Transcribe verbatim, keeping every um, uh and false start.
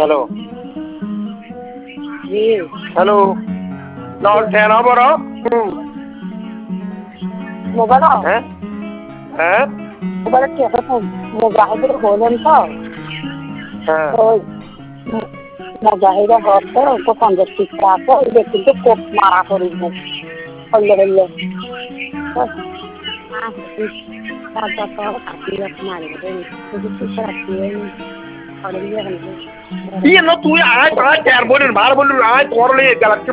hello জি hello নন ঠেন বড় mobile হ্যাঁ হ্যাঁ মোবাইল কি এখন মুজাহিদের হলেন তো হ্যাঁ ওই মুজাহিদা হচ্ছে ওকে পঞ্চাশ টিকা আছে ওই কিন্তু কোপ মারা করিব হইলে হইলে Iya no tuh ay ay ter bonin bar bonin ay korle galak